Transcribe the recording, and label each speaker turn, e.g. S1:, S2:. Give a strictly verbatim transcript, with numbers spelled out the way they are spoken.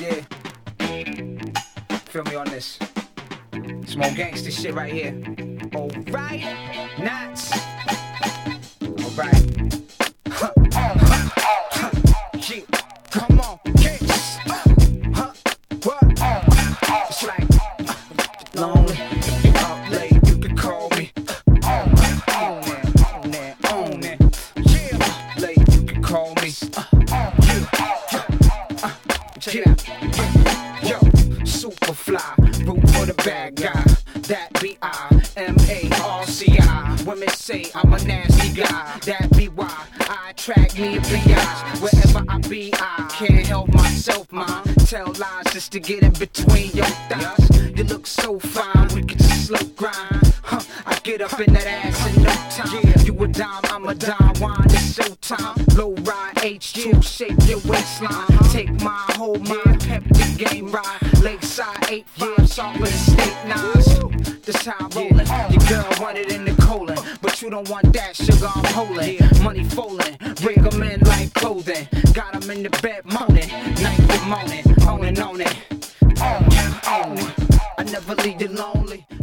S1: Yeah. Feel me on this. Some more gangsta shit right here. Alright, nuts. Alright. Huh, huh, huh, yeah. Come on, kicks. Uh, huh, what? It's like uh, lonely. If you up late, you can call me. Uh, on it, on it, on it. Yeah, late, you can call me. Uh, yeah, uh, check it out. Yo, super fly, root for the bad guy. That be I, M A R C I. Women say I'm a nasty guy. That be why I attract me a B I. Wherever I be, I can't help myself, ma. Tell lies just to get in between your thighs. You look so fine, we can just slow grind. Huh, I get up in that ass in no time. Yeah, you a dime, I'm a dime. Wine, it's showtime. Low ride H two, shake your waistline. Take my whole mind, pimp the game ride. Lakeside eight five, sharp with the state nines. This how I'm rollin'. Your girl want it in the colon, but you don't want that sugar, I'm holding. Money folding, rig 'em in like clothing. Got 'em in the bed moaning, night to morning, on and on it. On, on. I never leave you lonely.